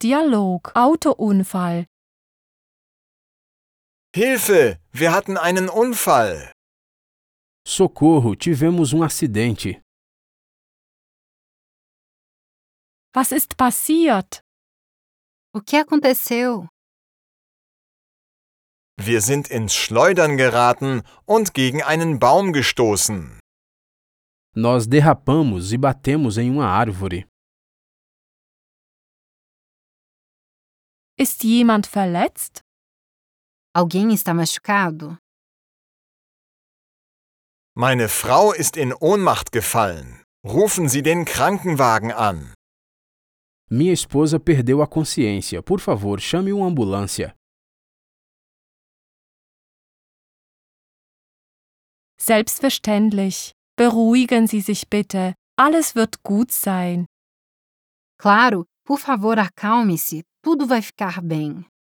Dialog. Autounfall. Hilfe! Wir hatten einen Unfall. Socorro, tivemos acidente. Was ist passiert? O que aconteceu? Wir sind ins Schleudern geraten und gegen einen Baum gestoßen. Nós derrapamos e batemos em uma árvore. Ist jemand verletzt? Alguém está machucado? Meine Frau ist in Ohnmacht gefallen. Rufen Sie den Krankenwagen an. Minha esposa perdeu a consciência. Por favor, chame uma ambulância. Selbstverständlich. Beruhigen Sie sich bitte. Alles wird gut sein. Claro, por favor, acalme-se. Tudo vai ficar bem.